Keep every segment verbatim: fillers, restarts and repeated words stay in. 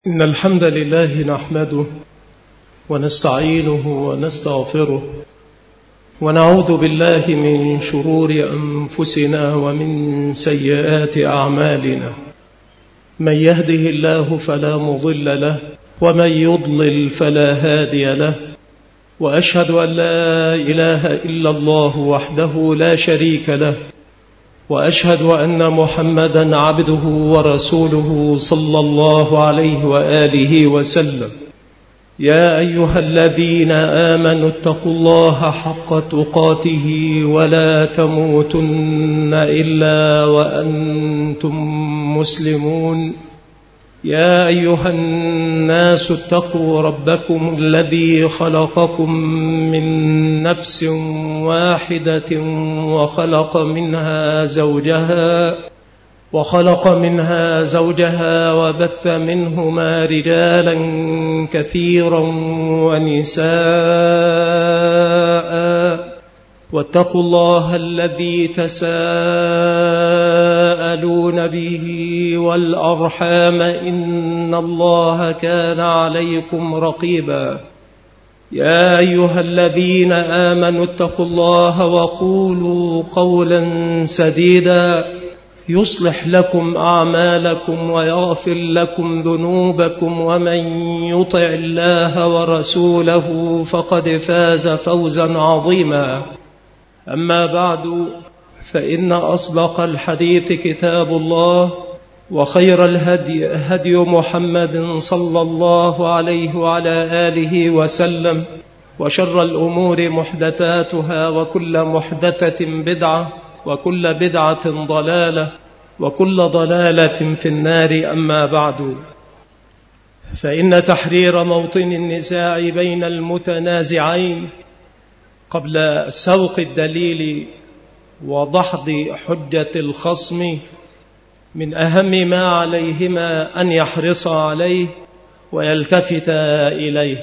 إن الحمد لله نحمده ونستعينه ونستغفره ونعوذ بالله من شرور أنفسنا ومن سيئات أعمالنا. من يهده الله فلا مضل له ومن يضلل فلا هادي له، وأشهد أن لا إله إلا الله وحده لا شريك له، وأشهد أن محمدا عبده ورسوله صلى الله عليه وآله وسلم. يا أيها الذين آمنوا اتقوا الله حق تقاته ولا تموتن إلا وأنتم مسلمون. يا أيها الناس اتقوا ربكم الذي خلقكم من نفس واحدة وخلق منها زوجها وخلق منها زوجها وبث منهما رجالا كثيرا ونساء، واتقوا الله الذي تساءلون به والأرحام إن الله كان عليكم رقيبا. يا أيها الذين آمنوا اتقوا الله وقولوا قولا سديدا يصلح لكم أعمالكم ويغفر لكم ذنوبكم، ومن يطع الله ورسوله فقد فاز فوزا عظيما. أما بعد، فإن أصدق الحديث كتاب الله، وخير الهدي هدي محمد صلى الله عليه وعلى آله وسلم، وشر الأمور محدثاتها، وكل محدثة بدعة، وكل بدعة ضلالة، وكل ضلالة في النار. أما بعد، فإن تحرير موطن النزاع بين المتنازعين قبل سوق الدليل ودحض حجة الخصم من أهم ما عليهما أن يحرص عليه ويلتفت إليه.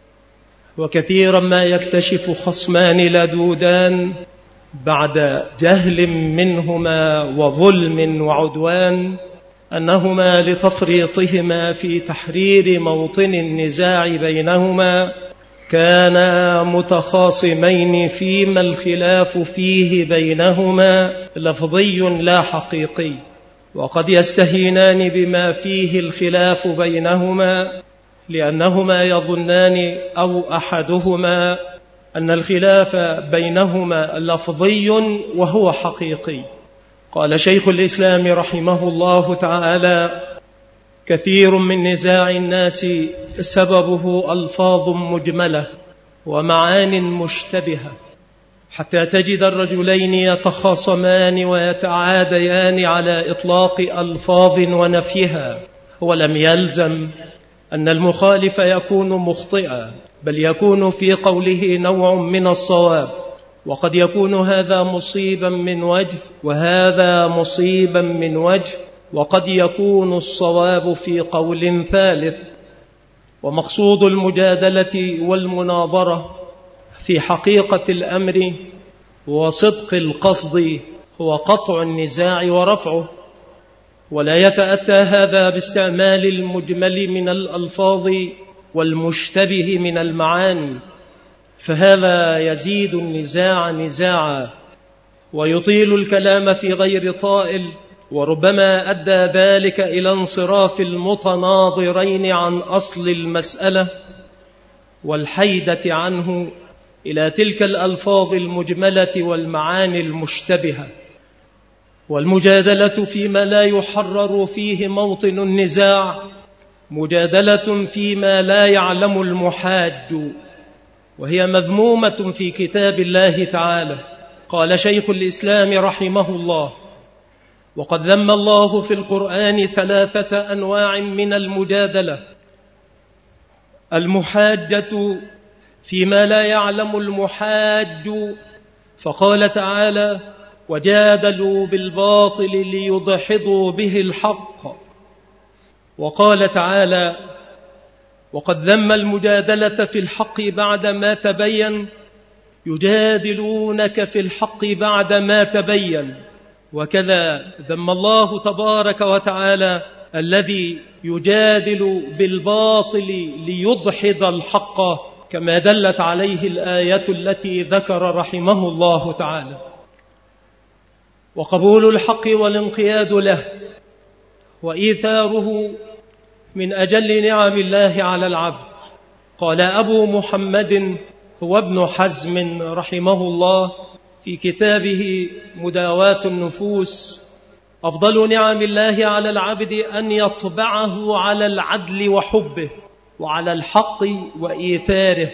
وكثيرا ما يكتشف خصمان لدودان بعد جهل منهما وظلم وعدوان أنهما لتفريطهما في تحرير موطن النزاع بينهما كانا متخاصمين فيما الخلاف فيه بينهما لفظي لا حقيقي، وقد يستهينان بما فيه الخلاف بينهما لأنهما يظنان أو أحدهما أن الخلاف بينهما لفظي وهو حقيقي. قال شيخ الإسلام رحمه الله تعالى: كثير من نزاع الناس سببه ألفاظ مجملة ومعان مشتبهة، حتى تجد الرجلين يتخاصمان ويتعاديان على إطلاق ألفاظ ونفيها، ولم يلزم أن المخالف يكون مخطئا، بل يكون في قوله نوع من الصواب، وقد يكون هذا مصيبا من وجه وهذا مصيبا من وجه، وقد يكون الصواب في قول ثالث. ومقصود المجادلة والمناظرة في حقيقة الأمر وصدق القصد هو قطع النزاع ورفعه، ولا يتأتى هذا باستعمال المجمل من الألفاظ والمشتبه من المعاني، فهذا يزيد النزاع نزاعا ويطيل الكلام في غير طائل، وربما أدى ذلك إلى انصراف المتناظرين عن أصل المسألة والحيدة عنه إلى تلك الألفاظ المجملة والمعاني المشتبهة. والمجادلة فيما لا يحرر فيه موطن النزاع مجادلة فيما لا يعلم المحاج، وهي مذمومة في كتاب الله تعالى. قال شيخ الإسلام رحمه الله: وقد ذم الله في القرآن ثلاثة أنواع من المجادلة: المحاجة فيما لا يعلم المحاج، فقال تعالى: وجادلوا بالباطل ليدحضوا به الحق. وقال تعالى: وقد ذم المجادلة في الحق بعد ما تبين، يجادلونك في الحق بعد ما تبين. وكذا ذم الله تبارك وتعالى الذي يجادل بالباطل ليدحض الحق كما دلت عليه الآية التي ذكر رحمه الله تعالى. وقبول الحق والانقياد له وإيثاره من أجل نعم الله على العبد. قال أبو محمد هو ابن حزم رحمه الله في كتابه مداواة النفوس: أفضل نعم الله على العبد أن يطبعه على العدل وحبه وعلى الحق وإيثاره.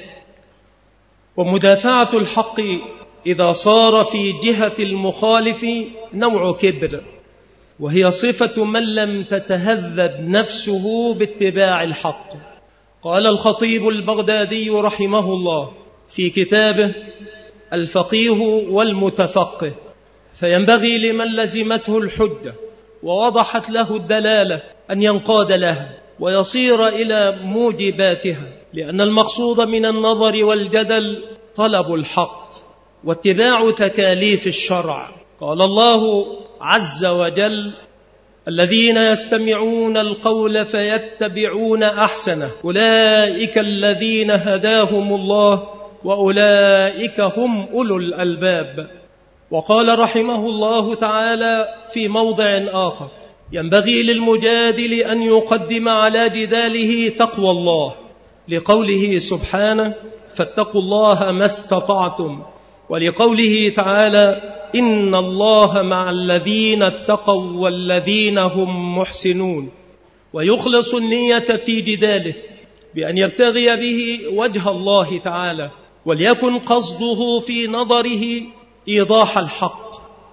ومدافعة الحق إذا صار في جهة المخالف نوع كبر، وهي صفة من لم تتهذب نفسه باتباع الحق. قال الخطيب البغدادي رحمه الله في كتابه الفقيه والمتفقه: فينبغي لمن لزمته الحجة ووضحت له الدلالة أن ينقاد لها ويصير إلى موجباتها، لأن المقصود من النظر والجدل طلب الحق واتباع تكاليف الشرع. قال الله عز وجل: الذين يستمعون القول فيتبعون أحسنه أولئك الذين هداهم الله وأولئك هم أولو الألباب. وقال رحمه الله تعالى في موضع آخر: ينبغي للمجادل أن يقدم على جداله تقوى الله، لقوله سبحانه: فاتقوا الله ما استطعتم، ولقوله تعالى: إن الله مع الذين اتقوا والذين هم محسنون. ويخلص النية في جداله بأن يبتغي به وجه الله تعالى، وليكن قصده في نظره إيضاح الحق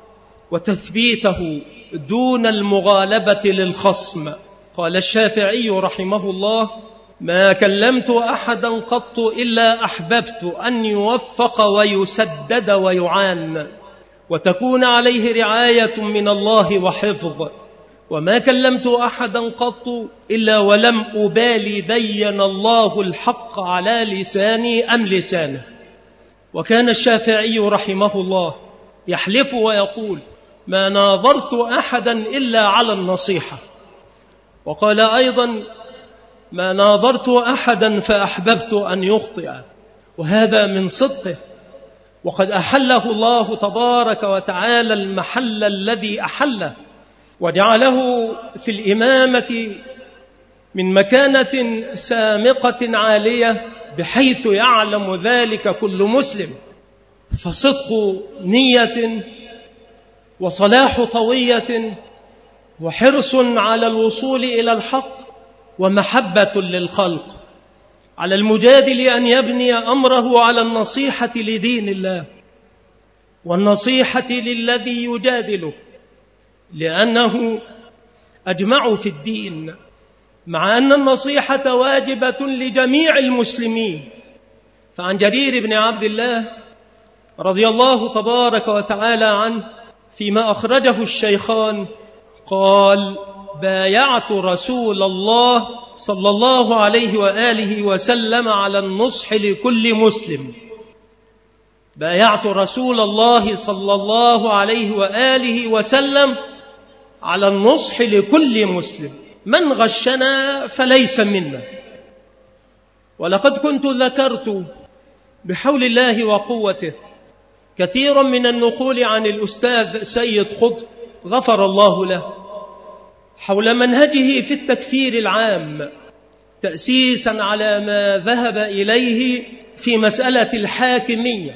وتثبيته دون المغالبة للخصم. قال الشافعي رحمه الله: ما كلمت أحدا قط إلا أحببت أن يوفق ويسدد ويعان وتكون عليه رعاية من الله وحفظ، وما كلمت أحدا قط إلا ولم أبالي بين الله الحق على لساني أم لسانه. وكان الشافعي رحمه الله يحلف ويقول: ما ناظرت أحدا إلا على النصيحة. وقال أيضا: ما ناظرت أحدا فأحببت أن يخطئ. وهذا من صدقه، وقد أحله الله تبارك وتعالى المحل الذي أحله، وجعله في الإمامة من مكانة سامقة عالية بحيث يعلم ذلك كل مسلم. فصدق نية وصلاح طوية وحرص على الوصول إلى الحق ومحبة للخلق. على المجادل أن يبني أمره على النصيحة لدين الله والنصيحة للذي يجادله، لأنه أجمع في الدين، مع أن النصيحة واجبة لجميع المسلمين. فعن جرير بن عبد الله رضي الله تبارك وتعالى عنه فيما أخرجه الشيخان قال: بايعت رسول الله صلى الله عليه وآله وسلم على النصح لكل مسلم. بايعت رسول الله صلى الله عليه وآله وسلم على النصح لكل مسلم، من غشنا فليس منا. ولقد كنت ذكرت بحول الله وقوته كثيرا من النقول عن الأستاذ سيد خضر غفر الله له حول منهجه في التكفير العام، تأسيسا على ما ذهب إليه في مسألة الحاكمية،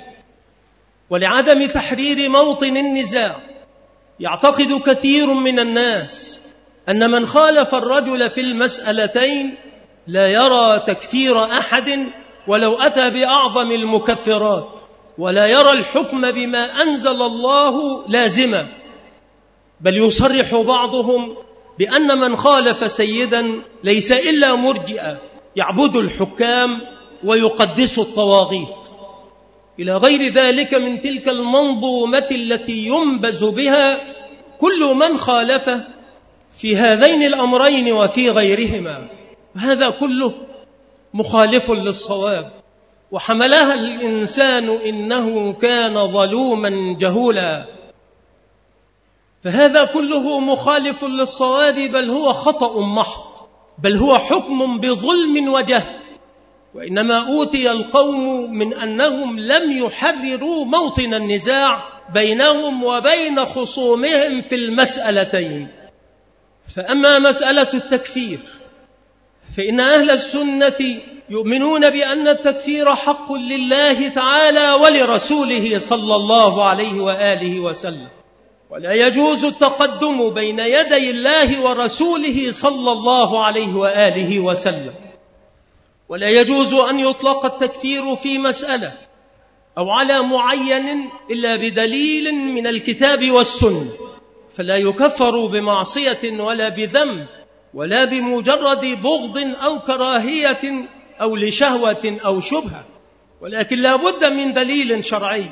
ولعدم تحرير موطن النزاع. يعتقد كثير من الناس أن من خالف الرجل في المسألتين لا يرى تكفير أحد ولو أتى بأعظم المكفرات، ولا يرى الحكم بما أنزل الله لازما، بل يصرح بعضهم بأن من خالف سيدا ليس إلا مرجئا يعبد الحكام ويقدس الطواغيت، إلى غير ذلك من تلك المنظومة التي ينبذ بها كل من خالفه في هذين الأمرين وفي غيرهما. هذا كله مخالف للصواب، وحملها الإنسان إنه كان ظلوما جهولا. فهذا كله مخالف للصواب، بل هو خطأ محض، بل هو حكم بظلم وجهل. وإنما أوتي القوم من أنهم لم يحرروا موطن النزاع بينهم وبين خصومهم في المسألتين. فأما مسألة التكفير فإن أهل السنة يؤمنون بأن التكفير حق لله تعالى ولرسوله صلى الله عليه وآله وسلم، ولا يجوز التقدم بين يدي الله ورسوله صلى الله عليه وآله وسلم، ولا يجوز أن يطلق التكفير في مسألة أو على معين إلا بدليل من الكتاب والسنة، فلا يكفر بمعصية ولا بذنب ولا بمجرد بغض أو كراهية أو لشهوة أو شبهة، ولكن لا بد من دليل شرعي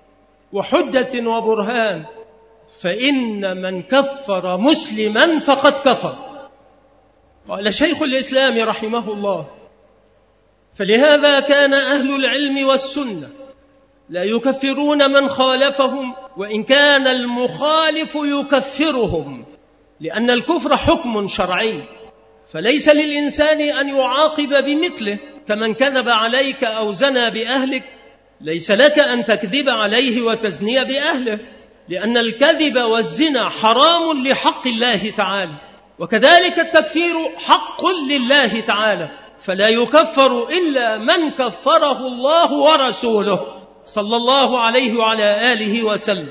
وحجة وبرهان. فإن من كفر مسلما فقد كفر. قال شيخ الإسلام رحمه الله: فلهذا كان أهل العلم والسنة لا يكفرون من خالفهم، وإن كان المخالف يكفرهم، لأن الكفر حكم شرعي، فليس للإنسان أن يعاقب بمثله. كمن كذب عليك أو زنى بأهلك ليس لك أن تكذب عليه وتزني بأهله، لأن الكذب والزنا حرام لحق الله تعالى، وكذلك التكفير حق لله تعالى، فلا يكفر إلا من كفره الله ورسوله صلى الله عليه وعلى آله وسلم.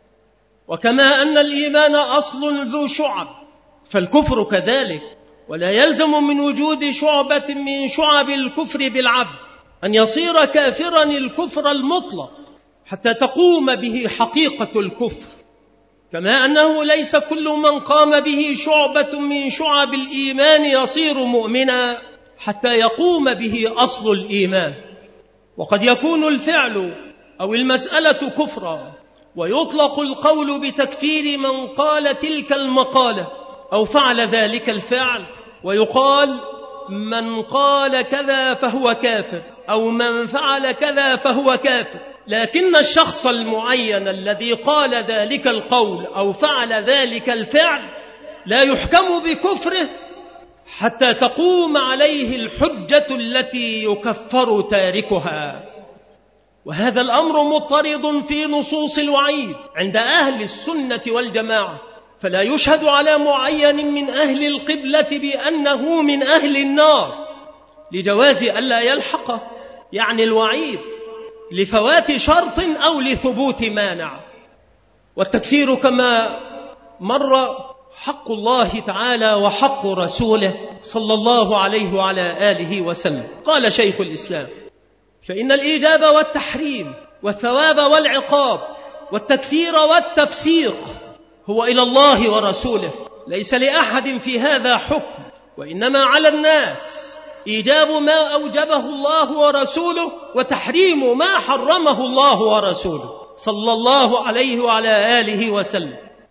وكما أن الإيمان أصل ذو شعب فالكفر كذلك، ولا يلزم من وجود شعبة من شعب الكفر بالعبد أن يصير كافرا الكفر المطلق حتى تقوم به حقيقة الكفر، كما أنه ليس كل من قام به شعبة من شعب الإيمان يصير مؤمنا حتى يقوم به أصل الإيمان. وقد يكون الفعل أو المسألة كفرا، ويطلق القول بتكفير من قال تلك المقالة أو فعل ذلك الفعل، ويقال من قال كذا فهو كافر أو من فعل كذا فهو كافر، لكن الشخص المعين الذي قال ذلك القول أو فعل ذلك الفعل لا يحكم بكفره حتى تقوم عليه الحجة التي يكفر تاركها. وهذا الأمر مضطرد في نصوص الوعيد عند أهل السنة والجماعة، فلا يشهد على معين من أهل القبلة بأنه من أهل النار لجواز ألا يلحقه، يعني الوعيد لفوات شرط أو لثبوت مانع. والتكفير كما مر حق الله تعالى وحق رسوله صلى الله عليه وعلى آله وسلم. قال شيخ الإسلام: فإن الإيجاب والتحريم والثواب والعقاب والتكفير والتفسيق هو إلى الله ورسوله، ليس لأحد في هذا حكم، وإنما على الناس إيجاب ما أوجبه الله ورسوله وتحريم ما حرمه الله ورسوله صلى الله عليه وعلى آله وسلم.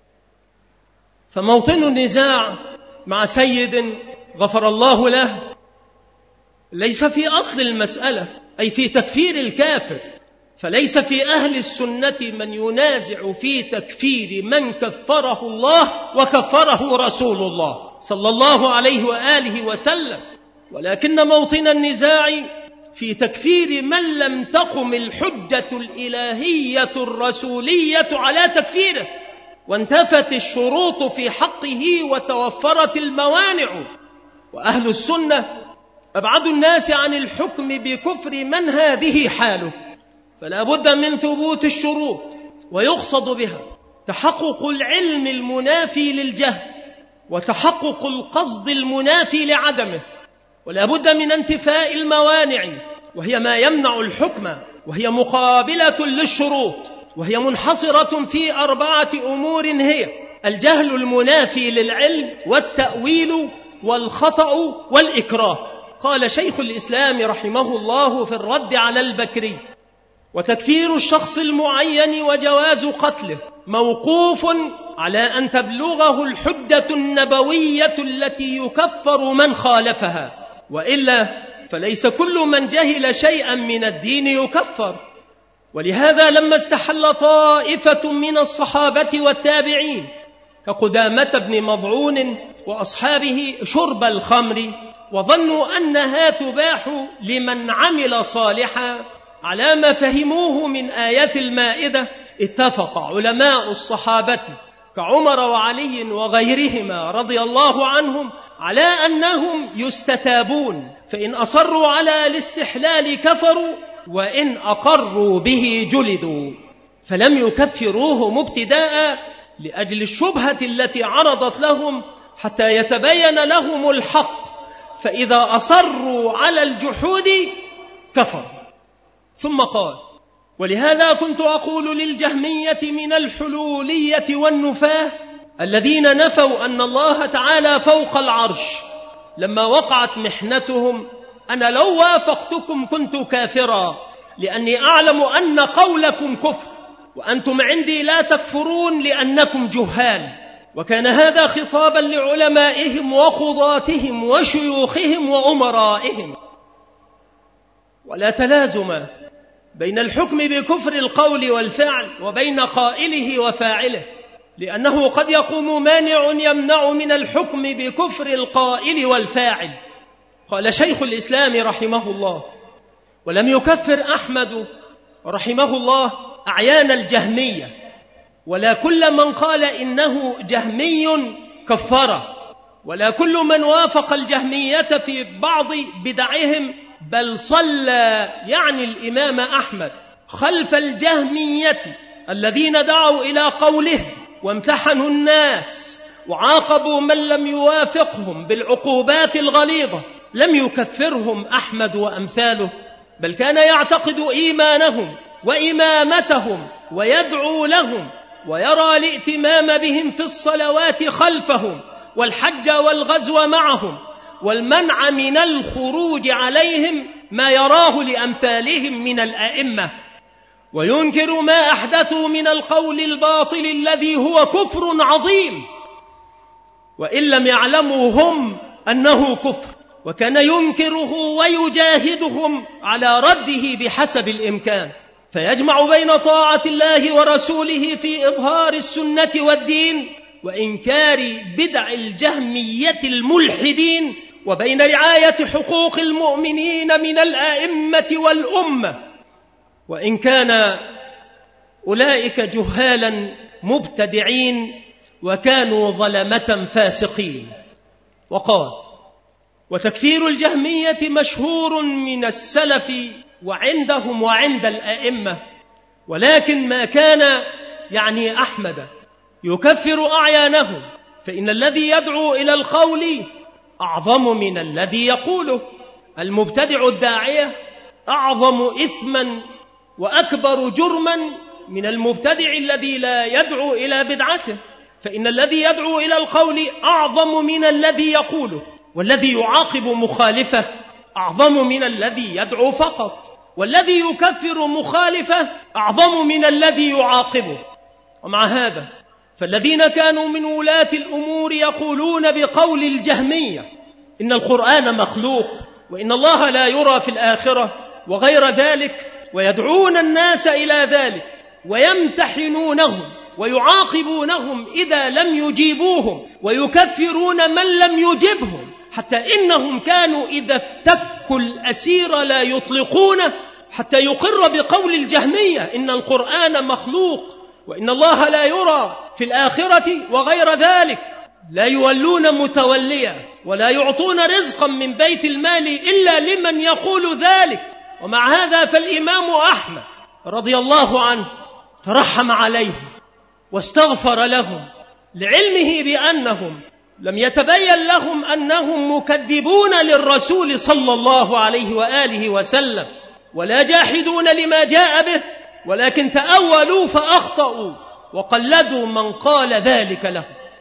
فموطن النزاع مع سيد غفر الله له ليس في أصل المسألة، أي في تكفير الكافر، فليس في أهل السنة من ينازع في تكفير من كفره الله وكفره رسول الله صلى الله عليه وآله وسلم، ولكن موطن النزاع في تكفير من لم تقم الحجة الإلهية الرسولية على تكفيره، وانتفت الشروط في حقه وتوفرت الموانع. وأهل السنة أبعد الناس عن الحكم بكفر من هذه حاله، فلا بد من ثبوت الشروط، ويقصد بها تحقق العلم المنافي للجهل وتحقق القصد المنافي لعدمه، ولا بد من انتفاء الموانع وهي ما يمنع الحكم، وهي مقابلة للشروط، وهي منحصرة في أربعة أمور: هي الجهل المنافي للعلم والتأويل والخطأ والإكراه. قال شيخ الإسلام رحمه الله في الرد على البكري: وتكفير الشخص المعين وجواز قتله موقوف على أن تبلغه الحجة النبوية التي يكفر من خالفها، وإلا فليس كل من جهل شيئا من الدين يكفر. ولهذا لما استحل طائفة من الصحابة والتابعين كقدامة بن مضعون وأصحابه شرب الخمر، وظنوا أنها تباح لمن عمل صالحا على ما فهموه من آيات المائدة. اتفق علماء الصحابة كعمر وعلي وغيرهما رضي الله عنهم على أنهم يستتابون، فإن أصروا على الاستحلال كفروا، وإن أقروا به جلدوا، فلم يكفروه مبتداء لأجل الشبهة التي عرضت لهم حتى يتبين لهم الحق، فإذا أصروا على الجحود كفروا. ثم قال: ولهذا كنت أقول للجهمية من الحلولية والنفاة الذين نفوا أن الله تعالى فوق العرش لما وقعت محنتهم: أنا لو وافقتكم كنت كافرا، لأني أعلم أن قولكم كفر، وأنتم عندي لا تكفرون لأنكم جهال. وكان هذا خطابا لعلمائهم وقضاتهم وشيوخهم وأمرائهم. ولا تلازم بين الحكم بكفر القول والفعل وبين قائله وفاعله، لأنه قد يقوم مانع يمنع من الحكم بكفر القائل والفاعل. قال شيخ الإسلام رحمه الله: ولم يكفر أحمد رحمه الله أعيان الجهمية، ولا كل من قال إنه جهمي كفره، ولا كل من وافق الجهمية في بعض بدعهم، بل صلى يعني الإمام أحمد خلف الجهمية الذين دعوا إلى قوله وامتحنوا الناس وعاقبوا من لم يوافقهم بالعقوبات الغليظة. لم يكفرهم أحمد وأمثاله، بل كان يعتقد إيمانهم وإمامتهم ويدعو لهم، ويرى الائتمام بهم في الصلوات خلفهم والحج والغزو معهم والمنع من الخروج عليهم ما يراه لأمثالهم من الأئمة، وينكر ما أحدثوا من القول الباطل الذي هو كفر عظيم، وإن لم يعلموا هم أنه كفر، وكان ينكره ويجاهدهم على رده بحسب الإمكان، فيجمع بين طاعة الله ورسوله في إظهار السنة والدين وإنكار بدع الجهمية الملحدين، وبين رعاية حقوق المؤمنين من الأئمة والأمة، وإن كان أولئك جهالا مبتدعين وكانوا ظلمة فاسقين. وقال: وتكفير الجهمية مشهور من السلف وعندهم وعند الأئمة، ولكن ما كان يعني أحمد يكفر أعيانهم، فإن الذي يدعو إلى القول أعظم من الذي يقوله. المبتدع الداعية أعظم إثما وأكبر جرما من المبتدع الذي لا يدعو إلى بدعته، فإن الذي يدعو إلى القول أعظم من الذي يقوله، والذي يعاقب مخالفه أعظم من الذي يدعو فقط، والذي يكفر مخالفه أعظم من الذي يعاقبه. ومع هذا فالذين كانوا من ولاة الأمور يقولون بقول الجهمية إن القرآن مخلوق وإن الله لا يرى في الآخرة وغير ذلك، ويدعون الناس إلى ذلك ويمتحنونهم ويعاقبونهم إذا لم يجيبوهم، ويكفرون من لم يجبهم، حتى إنهم كانوا إذا افتكوا الأسير لا يطلقونه حتى يقر بقول الجهمية إن القرآن مخلوق وإن الله لا يرى في الآخرة وغير ذلك. لا يولون متوليا ولا يعطون رزقا من بيت المال إلا لمن يقول ذلك. ومع هذا فالإمام أحمد رضي الله عنه ترحم عليهم واستغفر لهم، لعلمه بأنهم لم يتبين لهم أنهم مكذبون للرسول صلى الله عليه وآله وسلم ولا جاحدون لما جاء به، ولكن تأولوا فأخطأوا وقلدوا من قال ذلك لهم،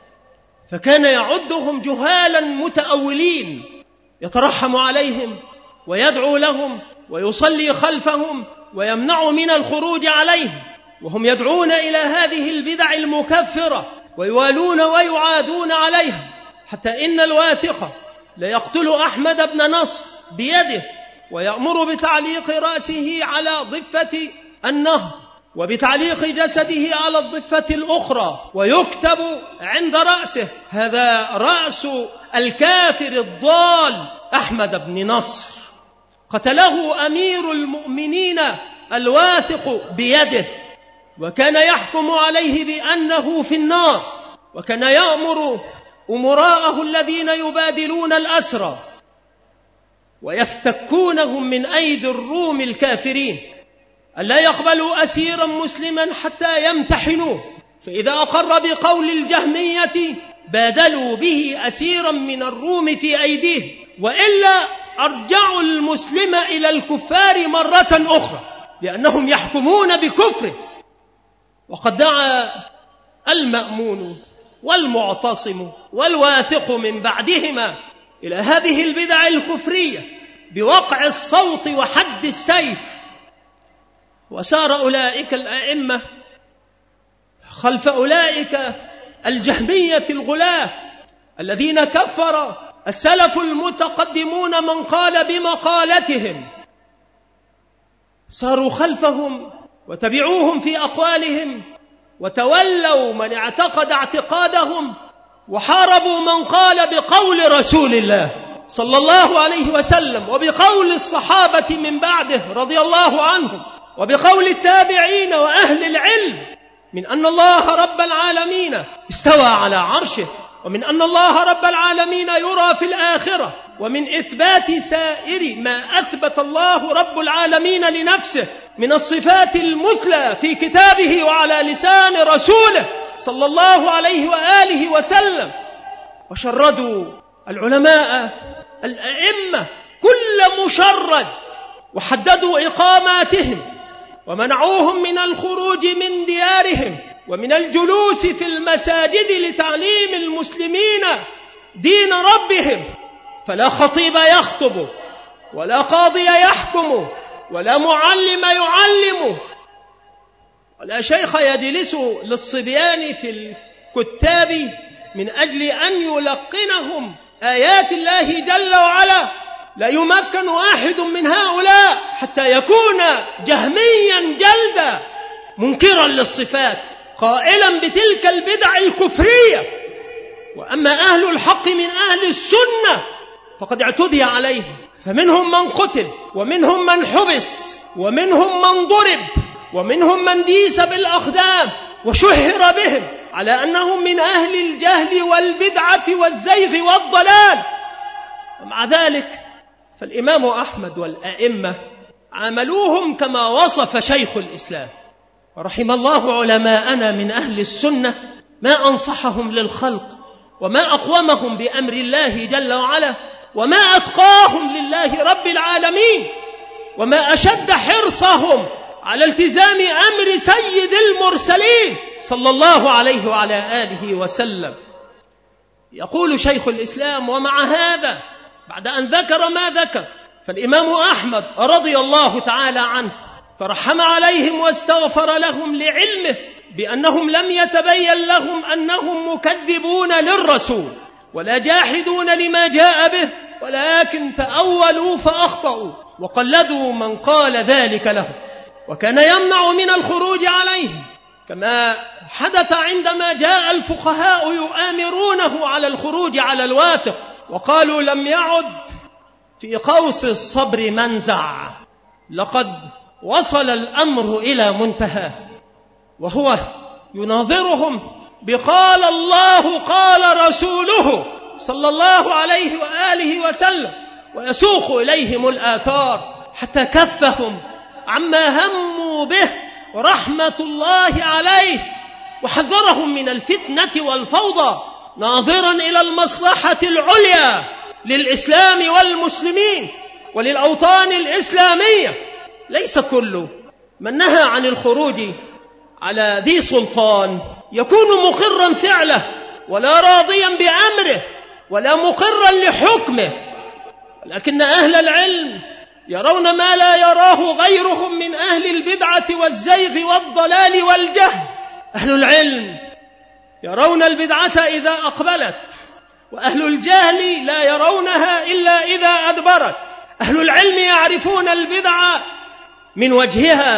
فكان يعدهم جهالا متأولين، يترحم عليهم ويدعو لهم ويصلي خلفهم ويمنع من الخروج عليهم، وهم يدعون إلى هذه البدع المكفرة ويوالون ويعادون عليها، حتى إن الواثق ليقتل أحمد بن نصر بيده ويأمر بتعليق رأسه على ضفة النهر وبتعليق جسده على الضفة الأخرى، ويكتب عند رأسه: هذا رأس الكافر الضال أحمد بن نصر، قتله أمير المؤمنين الواثق بيده، وكان يحكم عليه بأنه في النار، وكان يأمر أمراءه الذين يبادلون الأسرى ويفتكونهم من أيدي الروم الكافرين ألا يقبلوا أسيرا مسلما حتى يمتحنوه، فإذا أقر بقول الجهمية بادلوا به أسيرا من الروم في أيديه، وإلا أرجعوا المسلم إلى الكفار مرة أخرى لأنهم يحكمون بكفره. وقد دعا المأمون والمعتصم والواثق من بعدهما إلى هذه البدع الكفرية بوقع الصوت وحد السيف، وسار أولئك الأئمة خلف أولئك الجهمية الغلاة الذين كفر السلف المتقدمون من قال بمقالتهم، صاروا خلفهم وتبعوهم في أقوالهم، وتولوا من اعتقد اعتقادهم، وحاربوا من قال بقول رسول الله صلى الله عليه وسلم، وبقول الصحابة من بعده رضي الله عنهم، وبقول التابعين وأهل العلم، من أن الله رب العالمين استوى على عرشه، ومن أن الله رب العالمين يرى في الآخرة، ومن إثبات سائر ما أثبت الله رب العالمين لنفسه من الصفات المثلى في كتابه وعلى لسان رسوله صلى الله عليه وآله وسلم. وشردوا العلماء الأئمة كل مشرد، وحددوا إقاماتهم، ومنعوهم من الخروج من ديارهم ومن الجلوس في المساجد لتعليم المسلمين دين ربهم، فلا خطيب يخطب، ولا قاضي يحكم، ولا معلم يعلم، ولا شيخ يجلس للصبيان في الكتاب من أجل أن يلقنهم آيات الله جل وعلا. لا يمكن واحد من هؤلاء حتى يكون جهميا جلدا منكرا للصفات قائلا بتلك البدع الكفرية. وأما أهل الحق من أهل السنة فقد اعتدي عليهم، فمنهم من قتل، ومنهم من حبس، ومنهم من ضرب، ومنهم من ديس بالأقدام وشهر بهم على أنهم من أهل الجهل والبدعة والزيغ والضلال. ومع ذلك فالإمام أحمد والأئمة عاملوهم كما وصف شيخ الإسلام، ورحم الله علماءنا من أهل السنة ما أنصحهم للخلق، وما أقومهم بأمر الله جل وعلا، وما أتقاهم لله رب العالمين، وما أشد حرصهم على التزام أمر سيد المرسلين صلى الله عليه وعلى آله وسلم. يقول شيخ الإسلام: ومع هذا بعد أن ذكر ما ذكر، فالإمام أحمد رضي الله تعالى عنه فرحم عليهم واستغفر لهم لعلمه بأنهم لم يتبين لهم أنهم مكذبون للرسول ولا جاحدون لما جاء به، ولكن تأولوا فأخطأوا وقلدوا من قال ذلك لهم، وكان يمنع من الخروج عليهم، كما حدث عندما جاء الفقهاء يؤامرونه على الخروج على الواثق، وقالوا: لم يعد في قوس الصبر منزع، لقد وصل الأمر إلى منتهى، وهو يناظرهم بقال الله قال رسوله صلى الله عليه وآله وسلم، ويسوق إليهم الآثار حتى كفهم عما هموا به رحمة الله عليه، وحذرهم من الفتنة والفوضى ناظرا إلى المصلحة العليا للإسلام والمسلمين وللأوطان الإسلامية. ليس كل من نهى عن الخروج على ذي سلطان يكون مقرا فعله ولا راضيا بأمره ولا مقرا لحكمه، ولكن أهل العلم يرون ما لا يراه غيرهم من أهل البدعة والزيغ والضلال والجهل. أهل العلم يرون البدعة إذا أقبلت، وأهل الجهل لا يرونها إلا إذا أدبرت. أهل العلم يعرفون البدعة من وجهها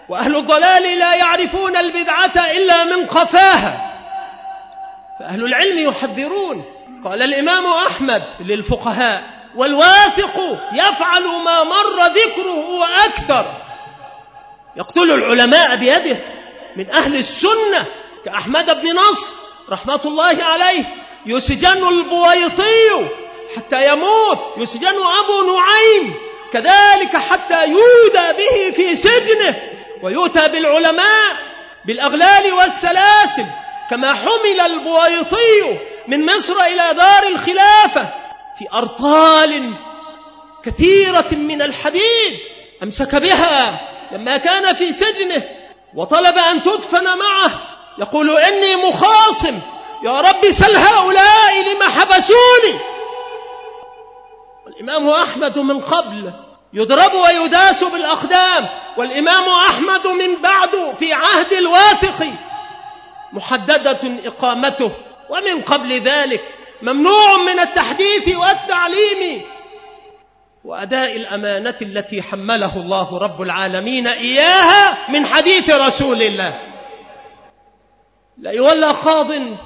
وأهل الضلال لا يعرفون البدعة إلا من قفاها، فأهل العلم يحذرون. قال الإمام أحمد للفقهاء: والواثق يفعل ما مر ذكره وأكثر. يقتل العلماء بيده من أهل السنة كأحمد بن نصر رحمة الله عليه، يسجن البويطي حتى يموت، يسجن أبو نعيم كذلك حتى يودى به في سجنه، ويؤتى بالعلماء بالأغلال والسلاسل، كما حمل البويطي من مصر إلى دار الخلافة في أرطال كثيرة من الحديد أمسك بها لما كان في سجنه وطلب أن تدفن معه، يقول: إني مخاصم، يا رب سل هؤلاء لما حبسوني. والإمام أحمد من قبل يضرب ويداس بالأقدام، والإمام أحمد من بعد في عهد الواثق محددة إقامته، ومن قبل ذلك ممنوع من التحديث والتعليم وأداء الأمانة التي حمله الله رب العالمين إياها من حديث رسول الله. لا يولى قاض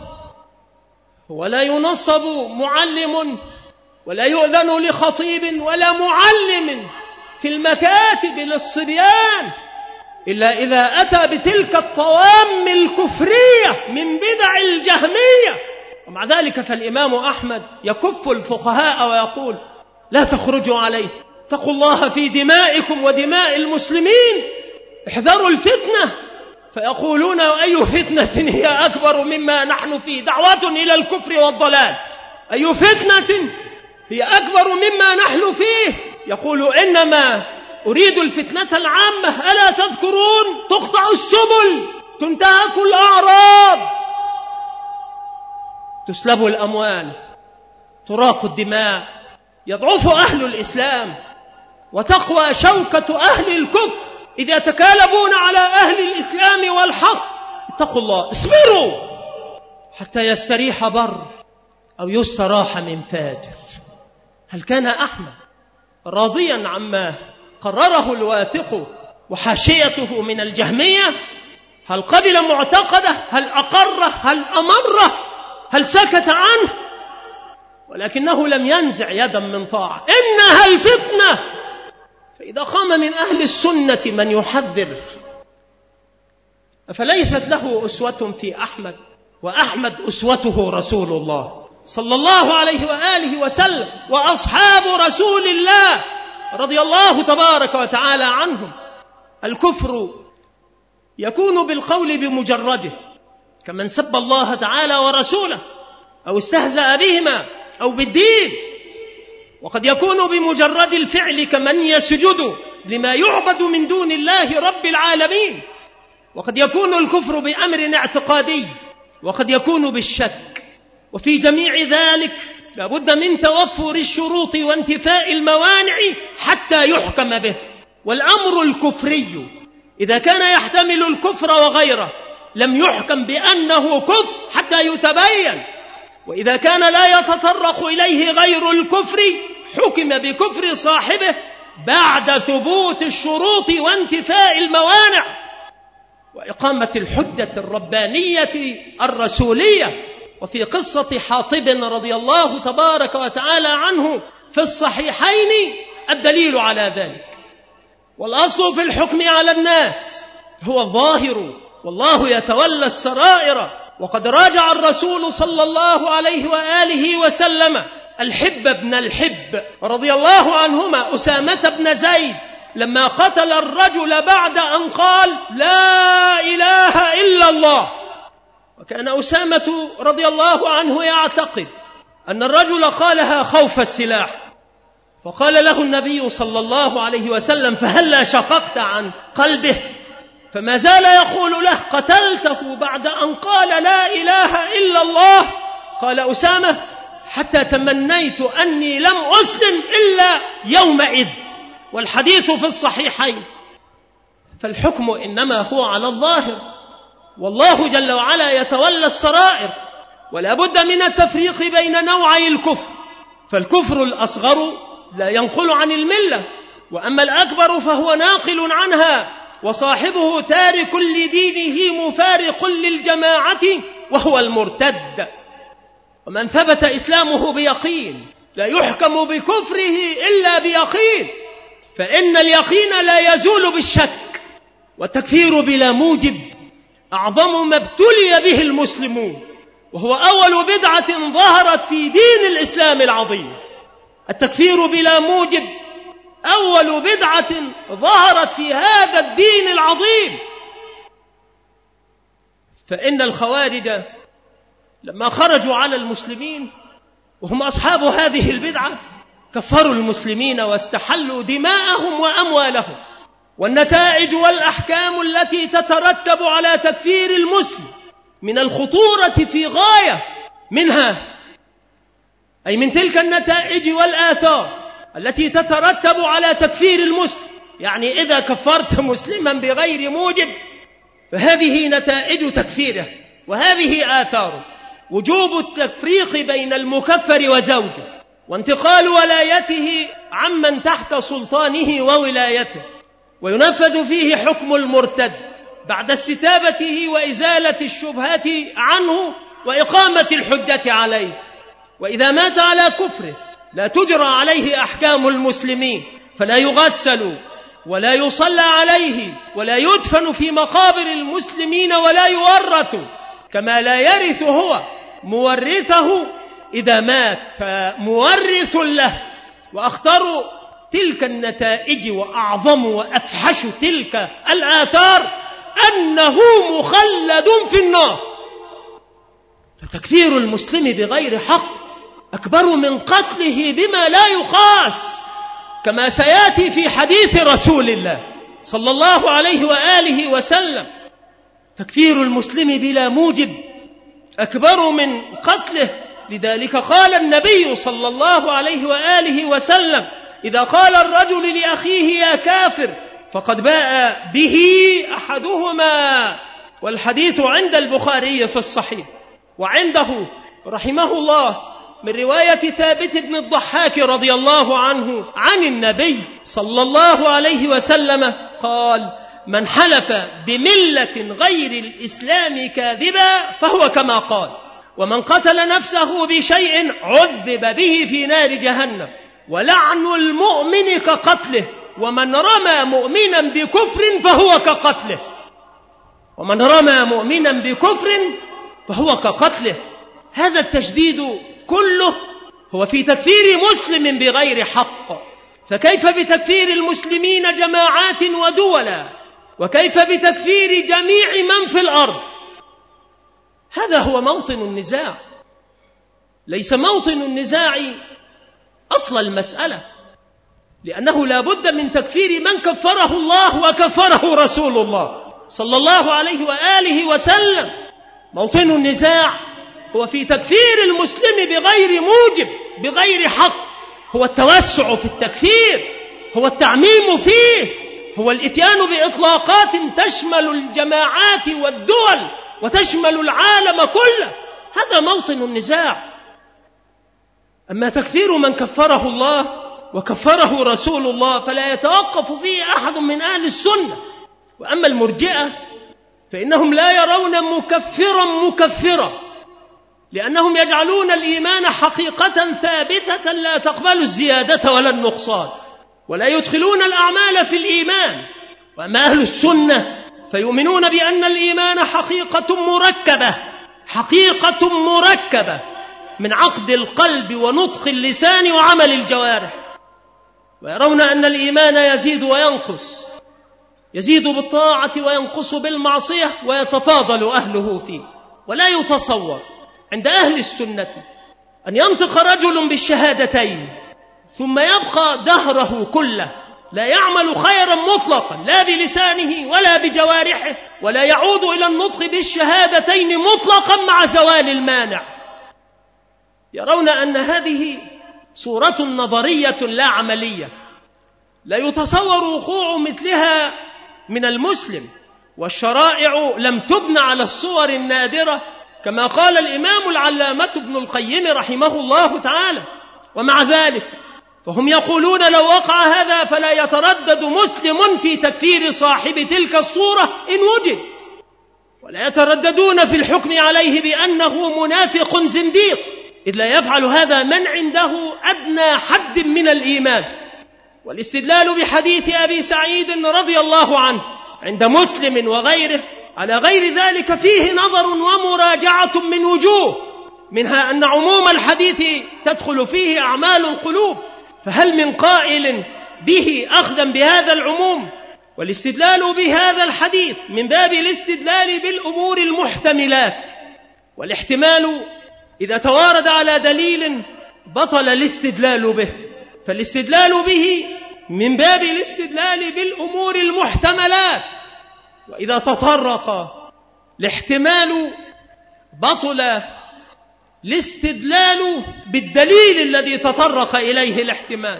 ولا ينصب معلم ولا يؤذن لخطيب ولا معلم في المكاتب للصبيان إلا إذا أتى بتلك الطوام الكفرية من بدع الجهمية. ومع ذلك فالإمام أحمد يكف الفقهاء ويقول: لا تخرجوا عليه، اتقوا الله في دمائكم ودماء المسلمين، احذروا الفتنة. فيقولون: أي فتنة هي أكبر مما نحن فيه؟ دعوة إلى الكفر والضلال، أي فتنة هي أكبر مما نحن فيه؟ يقول: إنما أريد الفتنة العامة، ألا تذكرون؟ تقطع السبل، تنتهك الأعراض، تسلب الأموال، تراق الدماء، يضعف أهل الإسلام، وتقوى شوكة أهل الكفر إذ يتكالبون على أهل الإسلام والحق. اتقوا الله، اصبروا حتى يستريح بر أو يستراح من فاجر. هل كان أحمد راضيا عما قرره الواثق وحاشيته من الجهمية؟ هل قبل معتقده؟ هل أقره؟ هل أمره؟ هل سكت عنه؟ ولكنه لم ينزع يدا من طاعة. إنها الفتنة. فإذا قام من أهل السنة من يحذر، فليست له أسوة في أحمد، وأحمد أسوته رسول الله صلى الله عليه وآله وسلم وأصحاب رسول الله رضي الله تبارك وتعالى عنهم. الكفر يكون بالقول بمجرده، كمن سب الله تعالى ورسوله أو استهزأ بهما أو بالدين، وقد يكون بمجرد الفعل كمن يسجد لما يعبد من دون الله رب العالمين، وقد يكون الكفر بأمر اعتقادي، وقد يكون بالشك. وفي جميع ذلك لابد من توفر الشروط وانتفاء الموانع حتى يحكم به. والأمر الكفري إذا كان يحتمل الكفر وغيره لم يحكم بأنه كفر حتى يتبين، وإذا كان لا يتطرق إليه غير الكفر حكم بكفر صاحبه بعد ثبوت الشروط وانتفاء الموانع وإقامة الحجة الربانية الرسولية. وفي قصة حاطب رضي الله تبارك وتعالى عنه في الصحيحين الدليل على ذلك. والأصل في الحكم على الناس هو الظاهر، والله يتولى السرائر. وقد راجع الرسول صلى الله عليه وآله وسلم الحب بن الحب رضي الله عنهما أسامة بن زيد لما قتل الرجل بعد أن قال: لا إله إلا الله. وكان أسامة رضي الله عنه يعتقد أن الرجل قالها خوف السلاح، فقال له النبي صلى الله عليه وسلم: فهلا شققت عن قلبه؟ فما زال يقول له: قتلته بعد أن قال لا إله إلا الله. قال أسامة: حتى تمنيت أني لم أسلم إلا يومئذ. والحديث في الصحيحين. فالحكم إنما هو على الظاهر، والله جل وعلا يتولى السرائر. ولا بد من التفريق بين نوعي الكفر، فالكفر الأصغر لا ينقل عن الملة، وأما الأكبر فهو ناقل عنها. وصاحبه تارك لدينه مفارق للجماعة وهو المرتد. ومن ثبت إسلامه بيقين لا يحكم بكفره إلا بيقين، فإن اليقين لا يزول بالشك. والتكفير بلا موجب أعظم ما ابتلي به المسلمون، وهو أول بدعة ظهرت في دين الإسلام العظيم. التكفير بلا موجب أول بدعة ظهرت في هذا الدين العظيم. فإن الخوارج لما خرجوا على المسلمين وهم أصحاب هذه البدعة كفروا المسلمين واستحلوا دماءهم وأموالهم. والنتائج والأحكام التي تترتب على تكفير المسلم من الخطورة في غاية منها، أي من تلك النتائج والآثار التي تترتب على تكفير المسلم، يعني إذا كفرت مسلما بغير موجب فهذه نتائج تكفيره وهذه آثاره: وجوب التفريق بين المكفر وزوجه، وانتقال ولايته عمن تحت سلطانه وولايته، وينفذ فيه حكم المرتد بعد استتابته وإزالة الشبهات عنه وإقامة الحجة عليه. وإذا مات على كفره لا تجرى عليه أحكام المسلمين، فلا يغسل ولا يصلى عليه ولا يدفن في مقابر المسلمين ولا يورث، كما لا يرث هو مورثه إذا مات فمورث له. وأخطر تلك النتائج وأعظم وأفحش تلك الآثار أنه مخلد في النار. فتكفير المسلم بغير حق أكبر من قتله بما لا يقاس، كما سيأتي في حديث رسول الله صلى الله عليه وآله وسلم. تكفير المسلم بلا موجب أكبر من قتله. لذلك قال النبي صلى الله عليه وآله وسلم: إذا قال الرجل لأخيه يا كافر فقد باء به أحدهما. والحديث عند البخاري في الصحيح. وعنده رحمه الله من رواية ثابت بن الضحاك رضي الله عنه عن النبي صلى الله عليه وسلم قال: من حلف بملة غير الإسلام كاذبا فهو كما قال، ومن قتل نفسه بشيء عذب به في نار جهنم، ولعن المؤمن كقتله، ومن رمى مؤمنا بكفر فهو كقتله. ومن رمى مؤمنا بكفر فهو كقتله. هذا التشديد كله هو في تكفير مسلم بغير حق، فكيف بتكفير المسلمين جماعات ودولا؟ وكيف بتكفير جميع من في الأرض؟ هذا هو موطن النزاع، ليس موطن النزاع أصل المسألة، لأنه لا بد من تكفير من كفره الله وكفره رسول الله صلى الله عليه وآله وسلم. موطن النزاع هو في تكفير المسلم بغير موجب بغير حق، هو التوسع في التكفير، هو التعميم فيه، هو الاتيان بإطلاقات تشمل الجماعات والدول وتشمل العالم كله. هذا موطن النزاع. أما تكفير من كفره الله وكفره رسول الله فلا يتوقف فيه أحد من أهل السنة. وأما المرجئة فإنهم لا يرون مكفرا مكفرا، لأنهم يجعلون الإيمان حقيقة ثابتة لا تقبل الزيادة ولا النقصان، ولا يدخلون الأعمال في الإيمان. وأما أهل السنة فيؤمنون بأن الإيمان حقيقة مركبة، حقيقة مركبة من عقد القلب ونطق اللسان وعمل الجوارح. ويرون أن الإيمان يزيد وينقص، يزيد بالطاعة وينقص بالمعصية، ويتفاضل أهله فيه. ولا يتصور عند أهل السنة أن ينطق رجل بالشهادتين ثم يبقى دهره كله لا يعمل خيرا مطلقا لا بلسانه ولا بجوارحه، ولا يعود إلى النطق بالشهادتين مطلقا مع زوال المانع. يرون أن هذه صورة نظرية لا عملية، لا يتصور وقوع مثلها من المسلم، والشرائع لم تبنى على الصور النادرة كما قال الإمام العلامة ابن القيم رحمه الله تعالى. ومع ذلك فهم يقولون لو وقع هذا فلا يتردد مسلم في تكفير صاحب تلك الصورة إن وجد، ولا يترددون في الحكم عليه بأنه منافق زنديق، إذ لا يفعل هذا من عنده أدنى حد من الإيمان. والاستدلال بحديث أبي سعيد رضي الله عنه عند مسلم وغيره على غير ذلك فيه نظر ومراجعة من وجوه، منها أن عموم الحديث تدخل فيه أعمال القلوب، فهل من قائل به أخذا بهذا العموم؟ والاستدلال بهذا الحديث من باب الاستدلال بالأمور المحتملات، والاحتمال إذا توارد على دليل بطل الاستدلال به، فالاستدلال به من باب الاستدلال بالأمور المحتملات، وإذا تطرق الاحتمال بطل الاستدلال بالدليل الذي تطرق إليه الاحتمال.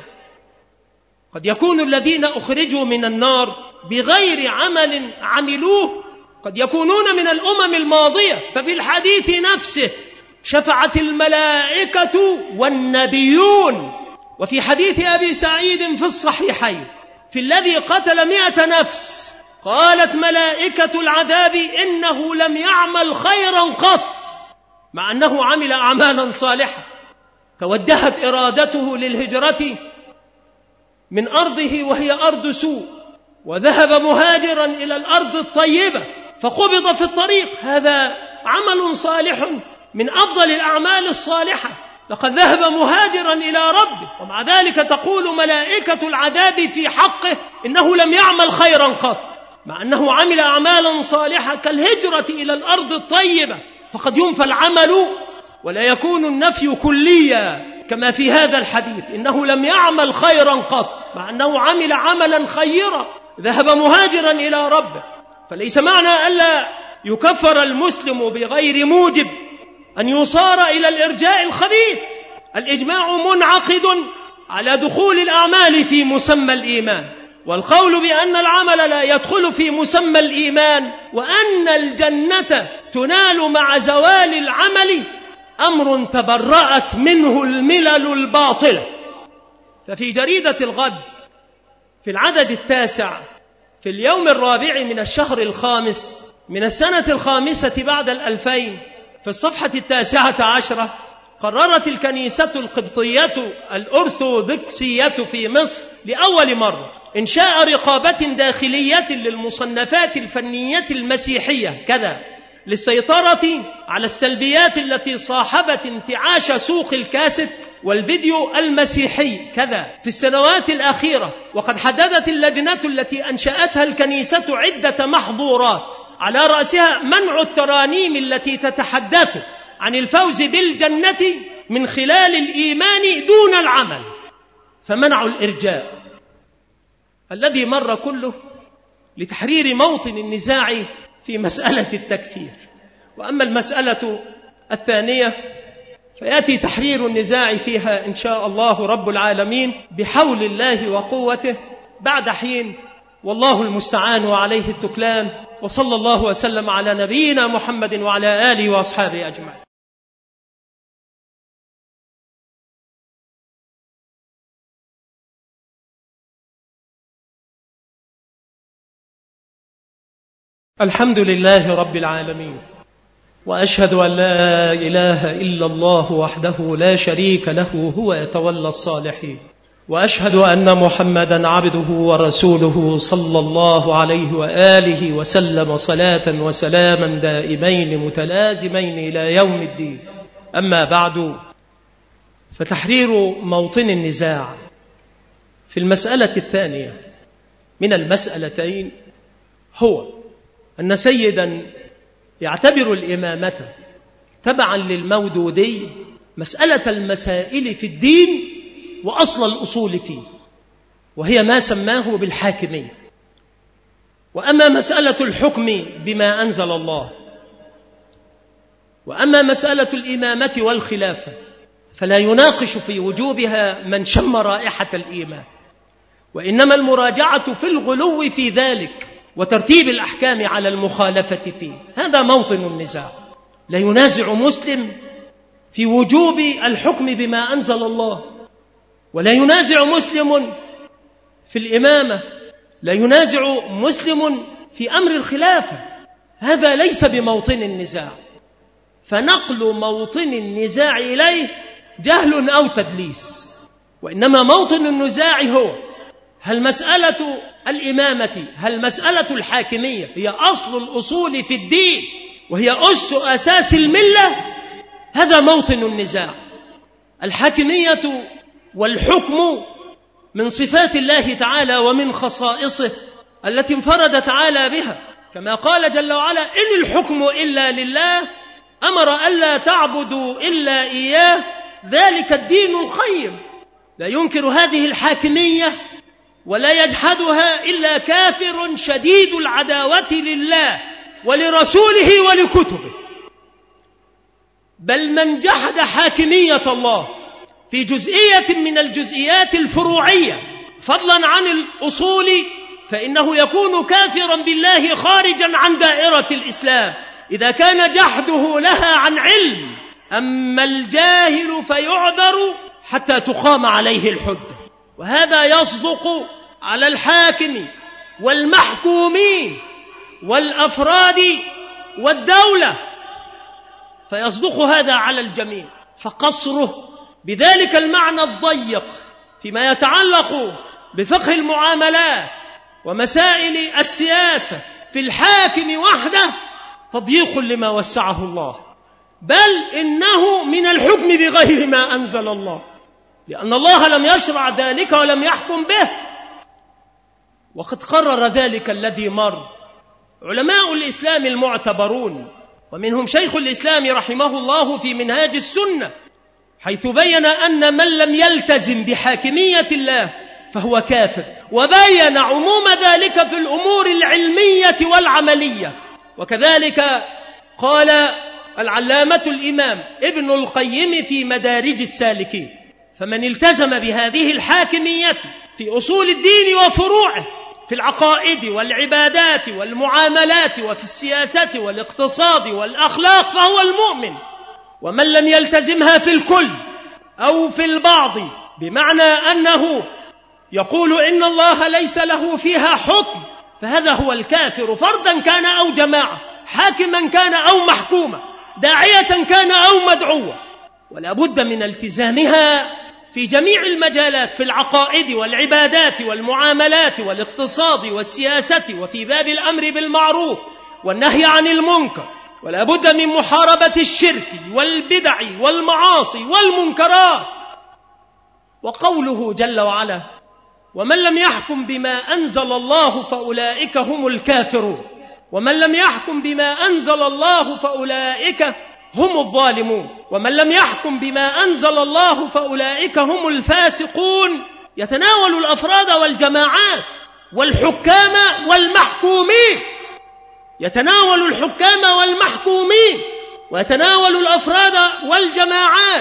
قد يكون الذين أخرجوا من النار بغير عمل عملوه قد يكونون من الأمم الماضية، ففي الحديث نفسه شفعت الملائكة والنبيون. وفي حديث أبي سعيد في الصحيحين في الذي قتل مئة نفس قالت ملائكة العذاب إنه لم يعمل خيرا قط، مع أنه عمل أعمالا صالحة. توجهت إرادته للهجرة من أرضه وهي أرض سوء، وذهب مهاجرا إلى الأرض الطيبة فقبض في الطريق، هذا عمل صالح من أفضل الأعمال الصالحة، لقد ذهب مهاجرا إلى ربه، ومع ذلك تقول ملائكة العذاب في حقه إنه لم يعمل خيرا قط، مع أنه عمل أعمالا صالحة كالهجرة إلى الأرض الطيبة. فقد ينفى العمل ولا يكون النفي كليا كما في هذا الحديث، إنه لم يعمل خيرا قط، مع أنه عمل عملا خيرا، ذهب مهاجرا إلى ربه. فليس معنى ألا يكفر المسلم بغير موجب أن يصار إلى الإرجاء الخبيث. الإجماع منعقد على دخول الأعمال في مسمى الإيمان، والقول بأن العمل لا يدخل في مسمى الإيمان وأن الجنة تنال مع زوال العمل أمر تبرأت منه الملل الباطلة. ففي جريدة الغد في العدد التاسع في اليوم الرابع من الشهر الخامس من السنة الخامسة بعد الألفين في الصفحة التاسعة عشرة قررت الكنيسة القبطية الأرثوذكسية في مصر لأول مرة إنشاء رقابة داخلية للمصنفات الفنية المسيحية كذا للسيطرة على السلبيات التي صاحبت انتعاش سوق الكاسيت والفيديو المسيحي كذا في السنوات الأخيرة. وقد حددت اللجنة التي أنشأتها الكنيسة عدة محظورات، على رأسها منع الترانيم التي تتحدث عن الفوز بالجنة من خلال الإيمان دون العمل، فمنعوا الإرجاء الذي مر كله لتحرير موطن النزاع في مسألة التكفير. وأما المسألة الثانية فيأتي تحرير النزاع فيها إن شاء الله رب العالمين بحول الله وقوته بعد حين، والله المستعان وعليه التكلان. وصلى الله وسلم على نبينا محمد وعلى آله وأصحابه أجمعين. الحمد لله رب العالمين، وأشهد أن لا إله إلا الله وحده لا شريك له هو يتولى الصالحين، وأشهد أن محمدا عبده ورسوله صلى الله عليه وآله وسلم صلاة وسلاما دائمين متلازمين إلى يوم الدين. أما بعد، فتحرير موطن النزاع في المسألة الثانية من المسألتين هو أن سيدا يعتبر الإمامة تبعا للمودودي مسألة المسائل في الدين وأصل الأصول فيه، وهي ما سماه بالحاكمية. وأما مسألة الحكم بما أنزل الله، وأما مسألة الإمامة والخلافة، فلا يناقش في وجوبها من شم رائحة الإيمان، وإنما المراجعة في الغلو في ذلك وترتيب الأحكام على المخالفة فيه. هذا موطن النزاع. لا ينازع مسلم في وجوب الحكم بما أنزل الله، ولا ينازع مسلم في الإمامة، لا ينازع مسلم في أمر الخلافة، هذا ليس بموطن النزاع. فنقل موطن النزاع إليه جهل أو تدليس، وإنما موطن النزاع هو هل مسألة الإمامة، هل مسألة الحاكمية هي أصل الأصول في الدين وهي أس أساس الملة؟ هذا موطن النزاع. الحاكمية والحكم من صفات الله تعالى ومن خصائصه التي انفرد تعالى بها، كما قال جل وعلا: إن الحكم إلا لله، أمر ألا تعبدوا إلا إياه، ذلك الدين القيم. لا ينكر هذه الحاكمية ولا يجحدها إلا كافر شديد العداوة لله ولرسوله ولكتبه. بل من جحد حاكمية الله في جزئية من الجزئيات الفروعية فضلا عن الأصول فإنه يكون كافرا بالله خارجا عن دائرة الإسلام إذا كان جحده لها عن علم. أما الجاهل فيعذر حتى تقام عليه الحجة، وهذا يصدق على الحاكم والمحكومين والأفراد والدولة، فيصدق هذا على الجميع. فقصره بذلك المعنى الضيق فيما يتعلق بفقه المعاملات ومسائل السياسة في الحاكم وحده تضييق لما وسعه الله، بل إنه من الحكم بغير ما أنزل الله، لأن الله لم يشرع ذلك ولم يحكم به، وقد قرر ذلك الذي مر علماء الإسلام المعتبرون، ومنهم شيخ الإسلام رحمه الله في منهاج السنة، حيث بين أن من لم يلتزم بحاكمية الله فهو كافر، وبين عموم ذلك في الأمور العلمية والعملية. وكذلك قال العلامة الإمام ابن القيم في مدارج السالكين: فمن التزم بهذه الحاكمية في أصول الدين وفروعه، في العقائد والعبادات والمعاملات وفي السياسة والاقتصاد والأخلاق، فهو المؤمن. ومن لم يلتزمها في الكل أو في البعض، بمعنى أنه يقول إن الله ليس له فيها حكم، فهذا هو الكافر، فردا كان أو جماعة، حاكما كان أو محكوما، داعية كان أو مدعوة. ولا بد من التزامها في جميع المجالات، في العقائد والعبادات والمعاملات والاقتصاد والسياسة، وفي باب الأمر بالمعروف والنهي عن المنكر. ولا بد من محاربة الشرك والبدع والمعاصي والمنكرات. وقوله جل وعلا: ومن لم يحكم بما أنزل الله فأولئك هم الكافرون، ومن لم يحكم بما أنزل الله فأولئك هم الظالمون، ومن لم يحكم بما أنزل الله فأولئك هم الفاسقون، يتناول الأفراد والجماعات والحكام والمحكومين، يتناول الحكام والمحكومين ويتناول الأفراد والجماعات.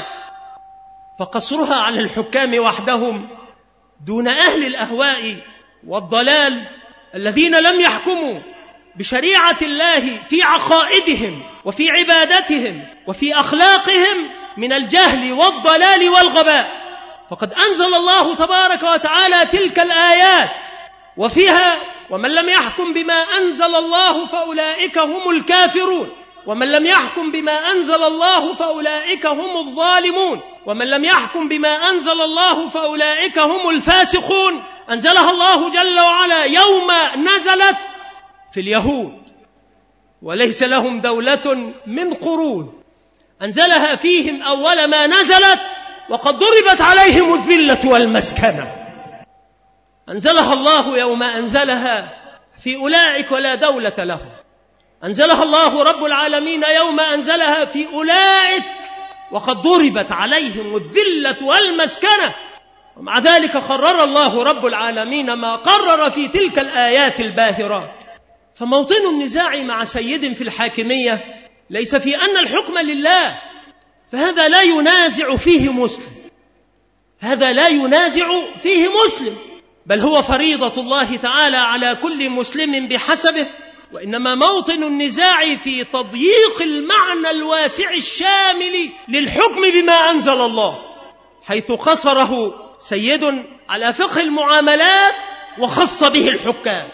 فقصرها على الحكام وحدهم دون أهل الأهواء والضلال الذين لم يحكموا بشريعة الله في عقائدهم وفي عبادتهم وفي أخلاقهم من الجهل والضلال والغباء. فقد أنزل الله تبارك وتعالى تلك الآيات وفيها: ومن لم يحكم بما أنزل الله فأولئك هم الكافرون، ومن لم يحكم بما أنزل الله فأولئك هم الظالمون، ومن لم يحكم بما أنزل الله فأولئك هم الفاسقون. أنزلها الله جل وعلا يوم نزلت في اليهود وليس لهم دولة من قرون، أنزلها فيهم أول ما نزلت وقد ضربت عليهم الذلة والمسكنة. أنزلها الله يوم أنزلها في أولئك ولا دولة لهم. أنزلها الله رب العالمين يوم أنزلها في أولئك وقد ضربت عليهم الذلة والمسكنة. ومع ذلك قرر الله رب العالمين ما قرر في تلك الآيات الباهرات. فموطن النزاع مع سيد في الحاكمية ليس في أن الحكم لله، فهذا لا ينازع فيه مسلم، هذا لا ينازع فيه مسلم، بل هو فريضة الله تعالى على كل مسلم بحسبه. وإنما موطن النزاع في تضييق المعنى الواسع الشامل للحكم بما أنزل الله، حيث قصره سيد على فقه المعاملات وخص به الحكام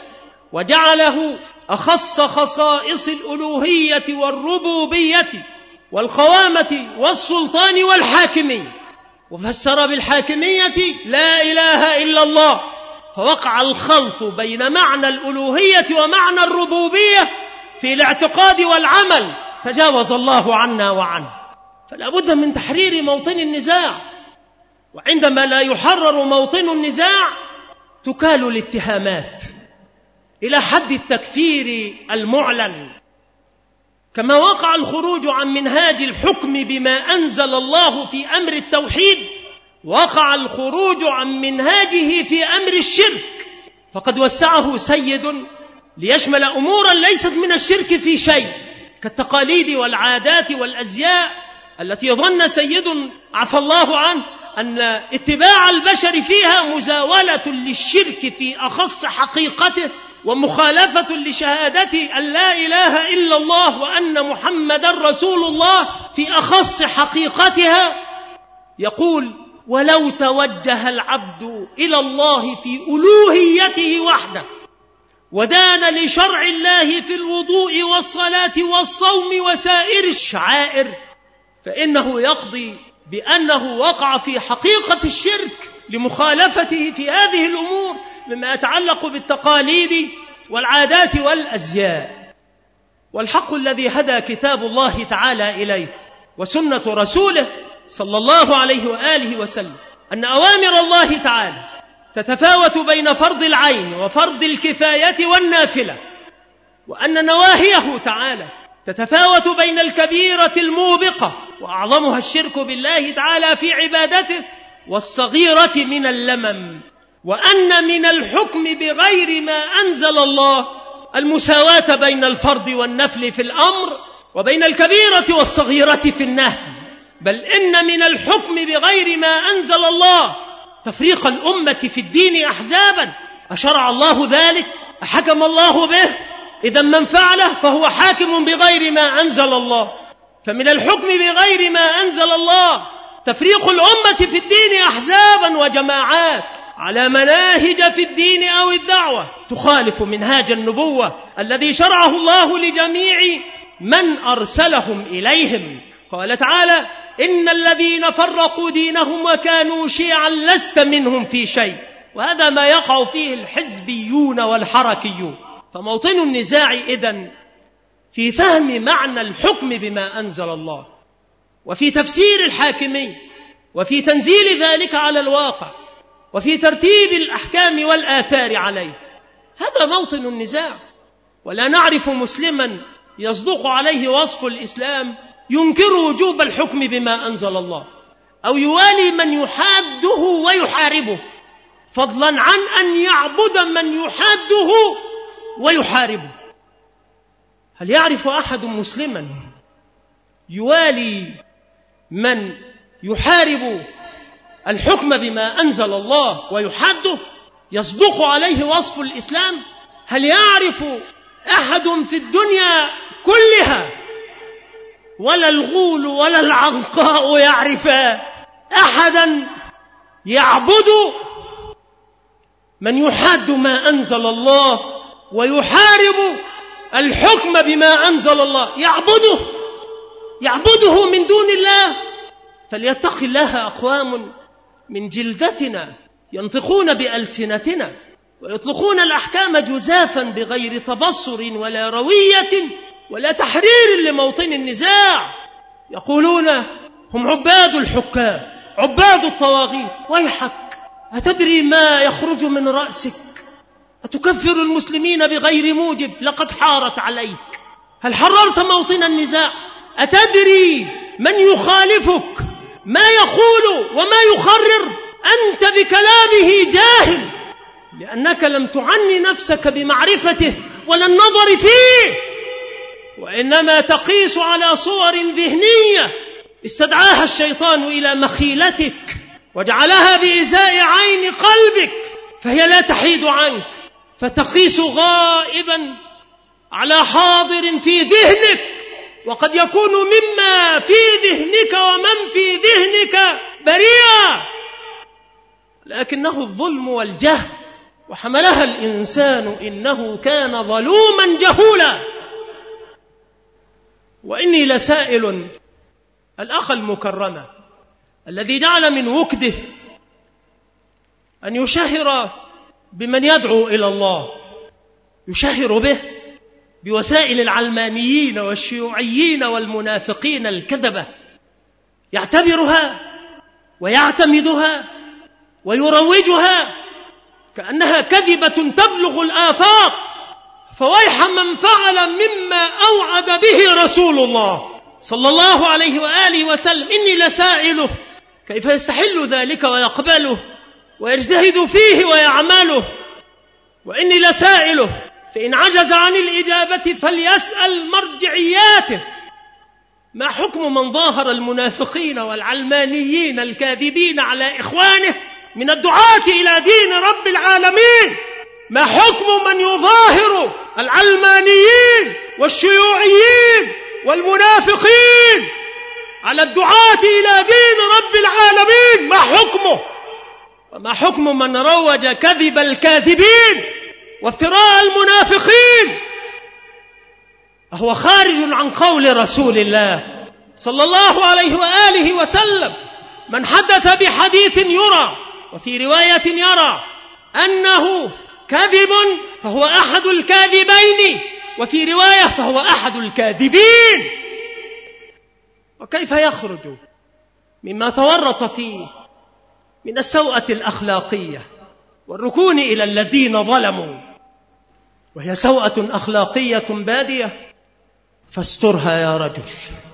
وجعله أخص خصائص الألوهية والربوبية والقوامة والسلطان والحاكمية، وفسر بالحاكمية لا إله إلا الله، فوقع الخلط بين معنى الألوهية ومعنى الربوبية في الاعتقاد والعمل، تجاوز الله عنا وعنه. فلا بد من تحرير موطن النزاع، وعندما لا يحرر موطن النزاع تكال الاتهامات إلى حد التكفير المعلن، كما وقع الخروج عن منهاج الحكم بما أنزل الله في أمر التوحيد، وقع الخروج عن منهاجه في أمر الشرك، فقد وسعه سيد ليشمل أمورا ليست من الشرك في شيء، كالتقاليد والعادات والأزياء التي ظن سيد عفى الله عنه أن اتباع البشر فيها مزاولة للشرك في أخص حقيقته، ومخالفة لشهادة أن لا إله إلا الله وأن محمد رسول الله في أخص حقيقتها. يقول: ولو توجه العبد إلى الله في ألوهيته وحده ودان لشرع الله في الوضوء والصلاة والصوم وسائر الشعائر، فإنه يقضي بأنه وقع في حقيقة الشرك لمخالفته في هذه الأمور مما يتعلق بالتقاليد والعادات والأزياء. والحق الذي هدى كتاب الله تعالى إليه وسنة رسوله صلى الله عليه وآله وسلم أن أوامر الله تعالى تتفاوت بين فرض العين وفرض الكفاية والنافلة، وأن نواهيه تعالى تتفاوت بين الكبيرة الموبقة وأعظمها الشرك بالله تعالى في عبادته والصغيرة من اللمم، وأن من الحكم بغير ما أنزل الله المساواة بين الفرض والنفل في الأمر وبين الكبيرة والصغيرة في النهي، بل إن من الحكم بغير ما أنزل الله تفريق الأمة في الدين أحزابا. أشرع الله ذلك؟ أحكم الله به؟ إذا من فعله فهو حاكم بغير ما أنزل الله. فمن الحكم بغير ما أنزل الله تفريق الأمة في الدين أحزابا وجماعات على مناهج في الدين أو الدعوة تخالف منهاج النبوة الذي شرعه الله لجميع من أرسلهم إليهم. قال تعالى: إن الذين فرقوا دينهم وكانوا شيعا لست منهم في شيء، وهذا ما يقع فيه الحزبيون والحركيون. فموطن النزاع إذن في فهم معنى الحكم بما أنزل الله، وفي تفسير الحاكمين، وفي تنزيل ذلك على الواقع، وفي ترتيب الأحكام والآثار عليه. هذا موطن النزاع. ولا نعرف مسلما يصدق عليه وصف الإسلام ينكر وجوب الحكم بما أنزل الله، أو يوالي من يحاده ويحاربه، فضلا عن أن يعبد من يحاده ويحاربه. هل يعرف أحد مسلما يوالي من يحارب الحكم بما أنزل الله ويحاده يصدق عليه وصف الإسلام؟ هل يعرف أحد في الدنيا كلها ولا الغول ولا العنقاء يعرف أحدا يعبد من يحاد ما أنزل الله ويحارب الحكم بما أنزل الله؟ يعبده يعبده من دون الله. فليتق الله أقوام من جلدتنا ينطقون بألسنتنا ويطلقون الأحكام جزافا بغير تبصر ولا روية ولا تحرير لموطن النزاع. يقولون هم عباد الحكام، عباد الطواغيت. ويحك، أتدري ما يخرج من رأسك؟ أتكفر المسلمين بغير موجب؟ لقد حارت عليك. هل حررت موطن النزاع؟ أتدري من يخالفك ما يقول وما يخرر؟ أنت بكلامه جاهل، لأنك لم تعني نفسك بمعرفته ولا النظر فيه، وإنما تقيس على صور ذهنية استدعاها الشيطان إلى مخيلتك وجعلها بإزاء عين قلبك، فهي لا تحيد عنك، فتقيس غائبا على حاضر في ذهنك، وقد يكون مما في ذهنك ومن في ذهنك بريئا. لكنه الظلم والجهل، وحملها الإنسان إنه كان ظلوما جهولا. وإني لسائل الأخ المكرم الذي جعل من وكده أن يشهر بمن يدعو إلى الله، يشهر به بوسائل العلمانيين والشيوعيين والمنافقين الكذبة، يعتبرها ويعتمدها ويروجها كأنها كذبة تبلغ الآفاق. فويح من فعل مما أوعد به رسول الله صلى الله عليه وآله وسلم. إني لسائله كيف يستحل ذلك ويقبله ويجتهد فيه ويعمله. وإني لسائله فإن عجز عن الإجابة فليسأل مرجعياته. ما حكم من ظاهر المنافقين والعلمانيين الكاذبين على إخوانه من الدعاة إلى دين رب العالمين؟ ما حكم من يظاهر العلمانيين والشيوعيين والمنافقين على الدعاة إلى دين رب العالمين؟ ما حكمه؟ وما حكم من روج كذب الكاذبين وافتراء المنافقين؟ هو خارج عن قول رسول الله صلى الله عليه وآله وسلم: من حدث بحديث يرى وفي رواية يرى أنه كاذب فهو أحد الكاذبين، وفي رواية فهو أحد الكاذبين. وكيف يخرج مما تورط فيه من السوءة الأخلاقية والركون إلى الذين ظلموا، وهي سوءة أخلاقية بادية فاسترها يا رجل.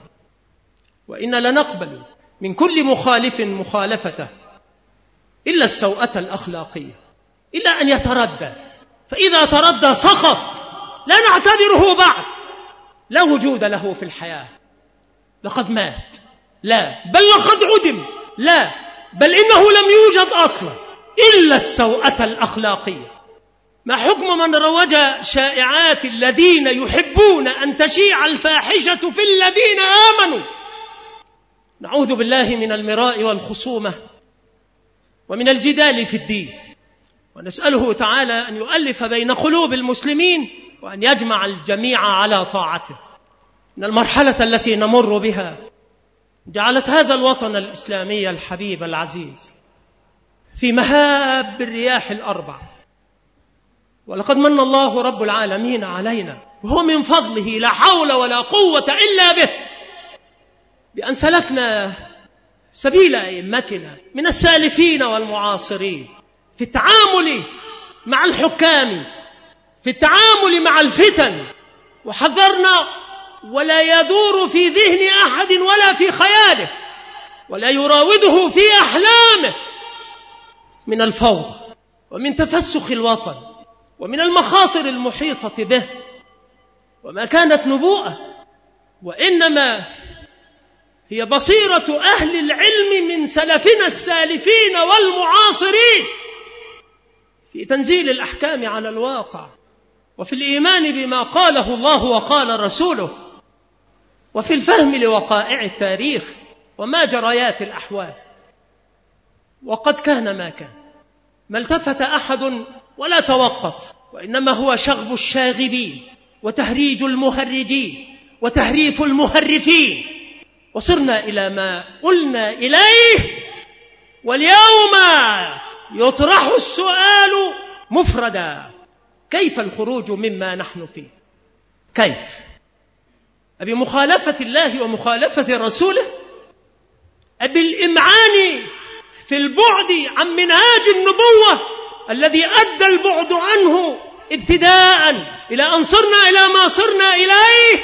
وإن لنقبل من كل مخالف مخالفته إلا السوءة الأخلاقية، إلا أن يتردى، فإذا تردى سقط، لا نعتبره بعد، لا وجود له في الحياة، لقد مات، لا بل لقد عدم، لا بل إنه لم يوجد أصلا، إلا السوءة الأخلاقية. ما حكم من روج شائعات الذين يحبون أن تشيع الفاحشة في الذين آمنوا؟ نعوذ بالله من المراء والخصومة ومن الجدال في الدين، ونسأله تعالى أن يؤلف بين قلوب المسلمين وأن يجمع الجميع على طاعته. إن المرحلة التي نمر بها جعلت هذا الوطن الإسلامي الحبيب العزيز في مهاب الرياح الأربع، ولقد من الله رب العالمين علينا وهو من فضله لا حول ولا قوة إلا به بأن سلكنا سبيل أئمتنا من السالفين والمعاصرين في التعامل مع الحكام، في التعامل مع الفتن، وحذرنا ولا يدور في ذهن أحد ولا في خياله ولا يراوده في أحلامه من الفوضى ومن تفسخ الوطن ومن المخاطر المحيطة به. وما كانت نبوءة، وإنما هي بصيرة أهل العلم من سلفنا السالفين والمعاصرين في تنزيل الأحكام على الواقع، وفي الإيمان بما قاله الله وقال رسوله، وفي الفهم لوقائع التاريخ وما جريات الأحوال. وقد كان ما كان، ما التفت أحد ولا توقف، وإنما هو شغب الشاغبين وتهريج المهرجين وتهريف المهرفين، وصرنا إلى ما قلنا إليه. واليوم يطرح السؤال مفردا: كيف الخروج مما نحن فيه؟ كيف؟ أبي مخالفة الله ومخالفة رسوله؟ أبي الإمعان في البعد عن منهاج النبوة الذي أدى البعد عنه ابتداء إلى أن صرنا إلى ما صرنا إليه؟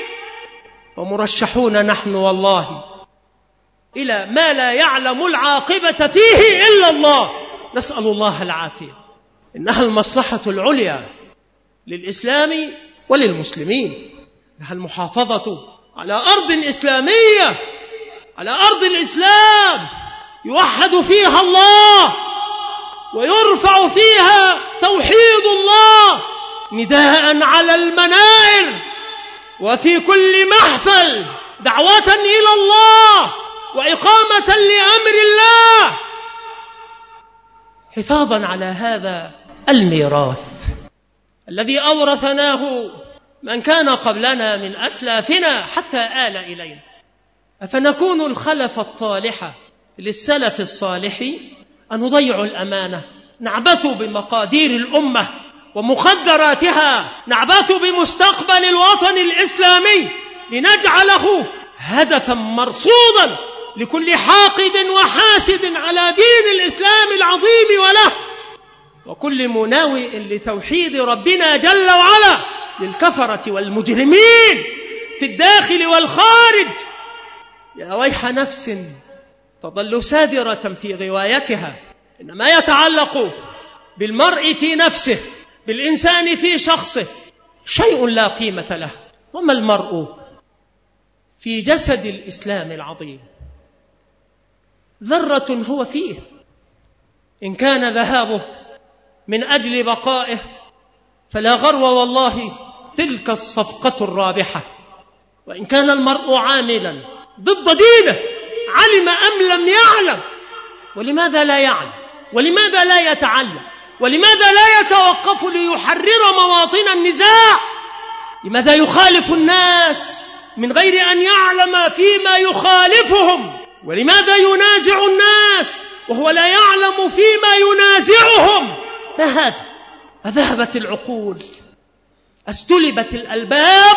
ومرشحون نحن والله إلى ما لا يعلم العاقبة فيه إلا الله، نسأل الله العافية. إنها المصلحة العليا للإسلام وللمسلمين، إنها المحافظة على أرض إسلامية، على أرض الإسلام يوحد فيها الله ويرفع فيها توحيد الله نداء على المنائر وفي كل محفل، دعوة إلى الله وإقامة لأمر الله. حفاظا على هذا الميراث الذي أورثناه من كان قبلنا من أسلافنا حتى آل إلينا. أفنكون الخلف الطالح للسلف الصالح أن نضيع الأمانة، نعبث بمقادير الأمة ومخدراتها، نعبث بمستقبل الوطن الإسلامي لنجعله هدفا مرصودا لكل حاقد وحاسد على دين الإسلام العظيم وله، وكل مناوئ لتوحيد ربنا جل وعلا للكفرة والمجرمين في الداخل والخارج. يا ويح نفس تظل سادرة في غوايتها، إنما يتعلق بالمرء في نفسه، بالإنسان في شخصه، شيء لا قيمة له. وما المرء في جسد الإسلام العظيم؟ ذرة هو فيه، إن كان ذهابه من أجل بقائه فلا غرو والله تلك الصفقة الرابحة، وإن كان المرء عاملا ضد دينه علم أم لم يعلم. ولماذا لا يعلم؟ ولماذا لا يتعلم؟ ولماذا لا يتوقف ليحرر مواطن النزاع؟ لماذا يخالف الناس من غير أن يعلم فيما يخالفهم؟ ولماذا ينازع الناس وهو لا يعلم فيما ينازعهم؟ ما هذا؟ أذهبت العقول، استلبت الألباب،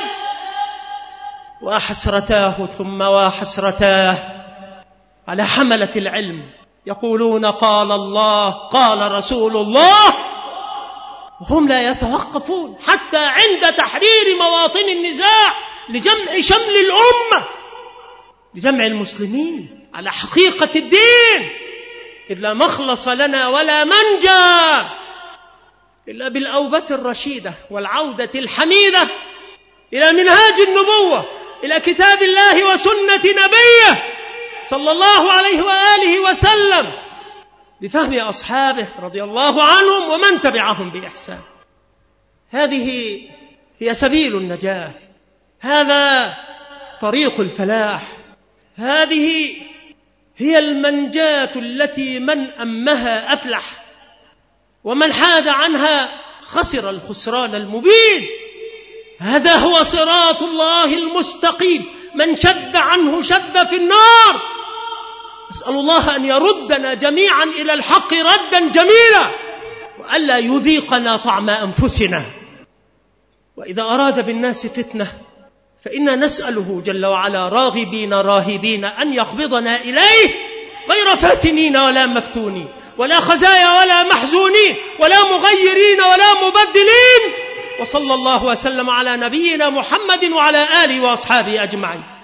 وحسرتاه ثم وحسرتاه على حملة العلم يقولون قال الله قال رسول الله، وهم لا يتوقفون حتى عند تحرير مواطن النزاع لجمع شمل الأمة، لجمع المسلمين على حقيقة الدين، إذ لا مخلص لنا ولا منجى إلا بالأوبة الرشيدة والعودة الحميدة إلى منهاج النبوة، إلى كتاب الله وسنة نبيه صلى الله عليه وآله وسلم، بفهم أصحابه رضي الله عنهم ومن تبعهم بإحسان. هذه هي سبيل النجاة، هذا طريق الفلاح، هذه هي المنجاة التي من أمها أفلح، ومن حاد عنها خسر الخسران المبين. هذا هو صراط الله المستقيم، من شد عنه شد في النار. أسأل الله أن يردنا جميعا إلى الحق ردا جميلا، وألا يذيقنا طعم أنفسنا. وإذا أراد بالناس فتنة فإنا نسأله جل وعلا راغبين راهبين أن يقبضنا إليه غير فاتنين ولا مفتونين ولا خزايا ولا محزونين ولا مغيرين ولا مبدلين. وصلى الله وسلم على نبينا محمد وعلى آله وأصحابه أجمعين.